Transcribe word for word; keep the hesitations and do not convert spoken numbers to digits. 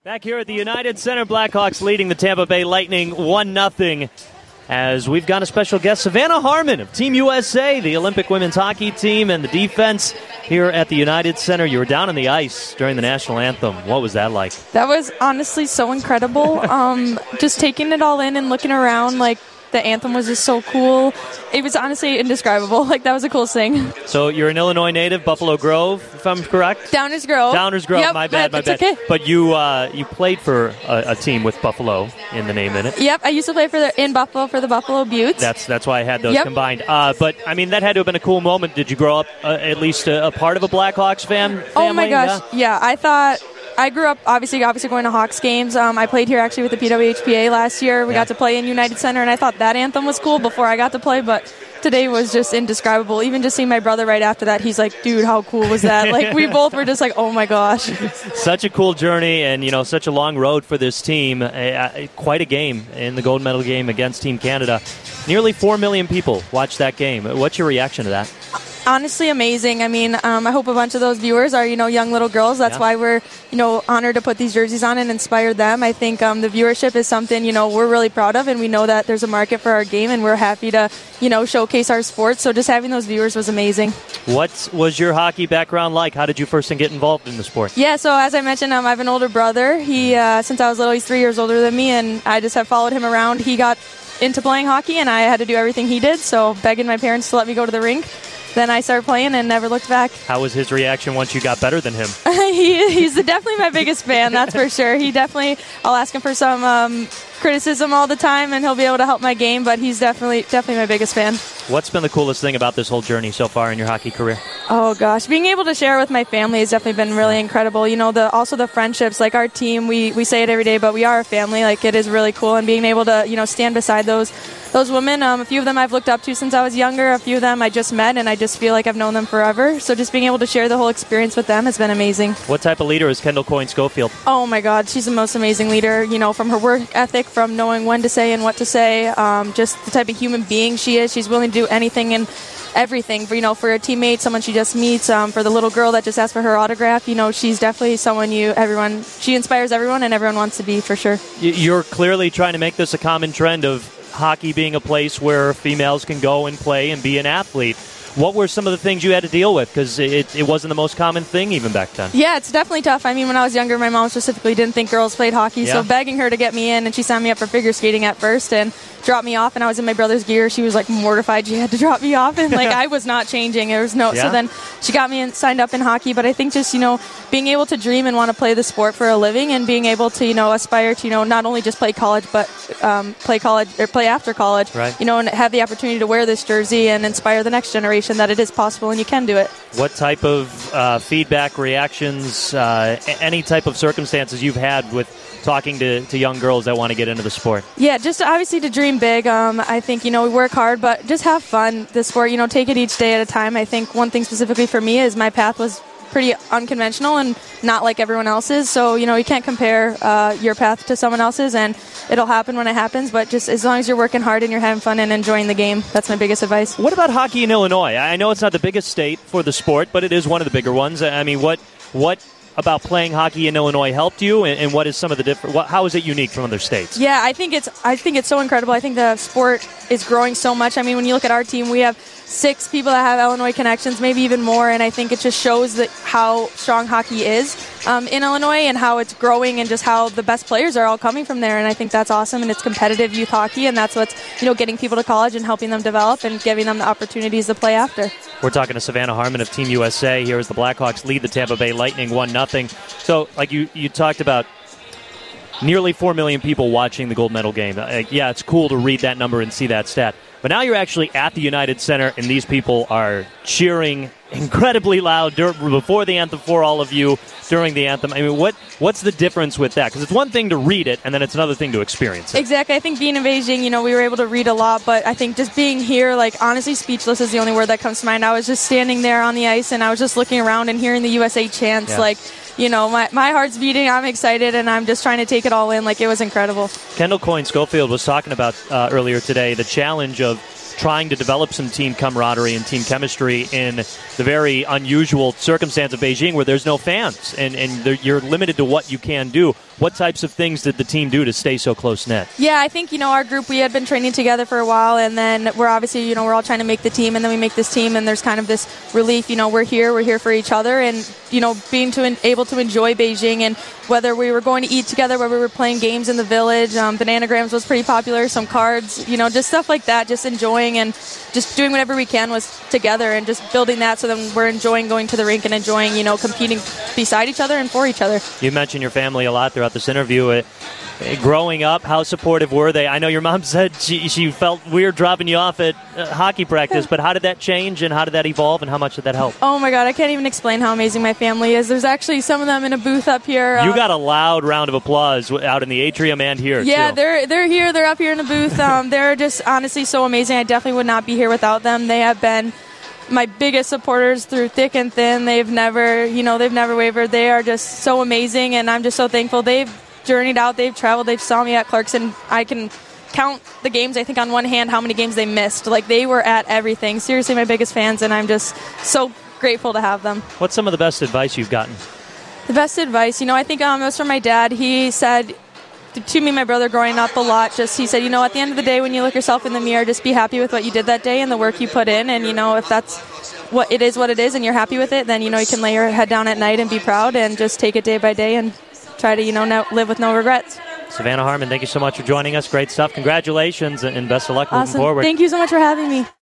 Back here at the United Center, Blackhawks leading the Tampa Bay Lightning one nothing. As we've got a special guest, Savannah Harmon of Team U S A, the Olympic women's hockey team, and the defense here at the United Center. You were down on the ice during the national anthem. What was that like? That was honestly so incredible. um, just taking it all in and looking around, like, the anthem was just so cool. It was honestly indescribable. Like, that was the coolest thing. So you're an Illinois native, Buffalo Grove, if I'm correct? Downers Grove. Downers Grove, yep, my bad, my bad. Okay. But you uh, you played for a, a team with Buffalo in the name in it. Yep, I used to play for the, in Buffalo for the Buffalo Buttes. That's that's why I had those yep. combined. Uh, but, I mean, that had to have been a cool moment. Did you grow up uh, at least a, a part of a Blackhawks fan family? Oh, my gosh. Yeah, yeah I thought... I grew up, obviously, obviously going to Hawks games. Um, I played here, actually, with the P W H P A last year. We yeah. got to play in United Center, and I thought that anthem was cool before I got to play, but today was just indescribable. Even just seeing my brother right after that, he's like, dude, how cool was that? Like, we both were just like, oh, my gosh. Such a cool journey and, you know, such a long road for this team. Uh, uh, quite a game in the gold medal game against Team Canada. Nearly four million people watched that game. What's your reaction to that? Honestly, amazing. I mean, um, I hope a bunch of those viewers are, you know, young little girls. That's yeah. why we're, you know, honored to put these jerseys on and inspire them. I think um, the viewership is something, you know, we're really proud of, and we know that there's a market for our game, and we're happy to, you know, showcase our sport. So just having those viewers was amazing. What was your hockey background like? How did you first get involved in the sport? Yeah, so as I mentioned, um, I have an older brother. He, uh, since I was little, he's three years older than me, and I just have followed him around. He got into playing hockey, and I had to do everything he did, so begging my parents to let me go to the rink. Then I started playing and never looked back. How was his reaction once you got better than him? he, he's definitely my biggest fan, that's for sure. He definitely, I'll ask him for some um, criticism all the time, and he'll be able to help my game, but he's definitely definitely my biggest fan. What's been the coolest thing about this whole journey so far in your hockey career? Oh, gosh. Being able to share with my family has definitely been really incredible. You know, the also the friendships, like our team, we, we say it every day, but we are a family. Like, it is really cool, and being able to, you know, stand beside those Those women, um, a few of them I've looked up to since I was younger. A few of them I just met, and I just feel like I've known them forever. So just being able to share the whole experience with them has been amazing. What type of leader is Kendall Coyne-Schofield? Oh, my God. She's the most amazing leader, you know, from her work ethic, from knowing when to say and what to say, um, just the type of human being she is. She's willing to do anything and everything for, you know, for a teammate, someone she just meets, um, for the little girl that just asked for her autograph. You know, she's definitely someone you, everyone, she inspires everyone, and everyone wants to be, for sure. You're clearly trying to make this a common trend of hockey being a place where females can go and play and be an athlete. What were some of the things you had to deal with? Because it, it wasn't the most common thing even back then. Yeah, it's definitely tough. I mean, when I was younger, my mom specifically didn't think girls played hockey, yeah. so begging her to get me in, and she signed me up for figure skating at first and dropped me off, and I was in my brother's gear. She was like mortified she had to drop me off, and like I was not changing. There was no. Yeah. So then she got me in, signed up in hockey. But I think just, you know, being able to dream and want to play the sport for a living, and being able to, you know, aspire to, you know, not only just play college, but um, play college or play after college, right. you know, and have the opportunity to wear this jersey and inspire the next generation that it is possible and you can do it. What type of uh, feedback, reactions, uh, any type of circumstances you've had with talking to, to young girls that want to get into the sport? Yeah, just obviously to dream big. Um, I think, you know, we work hard, but just have fun. The sport, you know, take it each day at a time. I think one thing specifically for me is my path was pretty unconventional and not like everyone else's. So, you know, you can't compare uh, your path to someone else's, and it'll happen when it happens. But just as long as you're working hard and you're having fun and enjoying the game, that's my biggest advice. What about hockey in Illinois? I know it's not the biggest state for the sport, but it is one of the bigger ones. I mean, what what about playing hockey in Illinois helped you, and, and what is some of the different? What, how is it unique from other states? Yeah, I think it's I think it's so incredible. I think the sport is growing so much. I mean, when you look at our team, we have six people that have Illinois connections, maybe even more, and I think it just shows that how strong hockey is um, in Illinois and how it's growing, and just how the best players are all coming from there. And I think that's awesome, and it's competitive youth hockey, and that's what's, you know, getting people to college and helping them develop and giving them the opportunities to play after. We're talking to Savannah Harmon of Team U S A here as the Blackhawks lead the Tampa Bay Lightning one nothing. So, like you, you talked about nearly four million people watching the gold medal game. Uh, yeah, it's cool to read that number and see that stat. But now you're actually at the United Center, and these people are cheering incredibly loud dur- before the anthem for all of you, during the anthem. I mean, what what's the difference with that? Because it's one thing to read it, and then it's another thing to experience it. Exactly. I think being in Beijing, you know, we were able to read a lot, but I think just being here, like, honestly, speechless is the only word that comes to mind. I was just standing there on the ice, and I was just looking around and hearing the U S A chants, yeah. like, you know, my, my heart's beating, I'm excited, and I'm just trying to take it all in. Like, it was incredible. Kendall Coyne-Schofield was talking about uh, earlier today the challenge of trying to develop some team camaraderie and team chemistry in the very unusual circumstance of Beijing where there's no fans and, and you're limited to what you can do. What types of things did the team do to stay so close-knit? Yeah, I think, you know, our group, we had been training together for a while, and then we're obviously, you know, we're all trying to make the team, and then we make this team, and there's kind of this relief, you know, we're here, we're here for each other, and, you know, being to able to enjoy Beijing, and whether we were going to eat together, whether we were playing games in the village, um, Bananagrams was pretty popular, some cards, you know, just stuff like that, just enjoying and just doing whatever we can was together and just building that so then we're enjoying going to the rink and enjoying, you know, competing beside each other and for each other. You mentioned your family a lot throughout this interview. Uh, growing up, how supportive were they? I know your mom said she, she felt weird dropping you off at uh, hockey practice, but how did that change and how did that evolve and how much did that help? Oh my God, I can't even explain how amazing my family is. There's actually some of them in a booth up here. You uh, got a loud round of applause out in the atrium and here, yeah, too. they're they're here. They're up here in the booth. Um, they're just honestly so amazing. I definitely would not be here without them. They have been my biggest supporters through thick and thin. They've never, you know, they've never wavered. They are just so amazing, and I'm just so thankful. They've journeyed out. They've traveled. They've saw me at Clarkson. I can count the games, I think, on one hand how many games they missed. Like, they were at everything. Seriously, my biggest fans, and I'm just so grateful to have them. What's some of the best advice you've gotten? The best advice, you know, I think um, it was from my dad. He said to me and my brother growing up a lot, just he said, you know, at the end of the day, when you look yourself in the mirror, just be happy with what you did that day and the work you put in. And, you know, if that's what it is, what it is, and you're happy with it, then, you know, you can lay your head down at night and be proud and just take it day by day and try to, you know, no, live with no regrets. Savannah Harmon, thank you so much for joining us. Great stuff. Congratulations and best of luck Awesome. moving forward. Thank you so much for having me.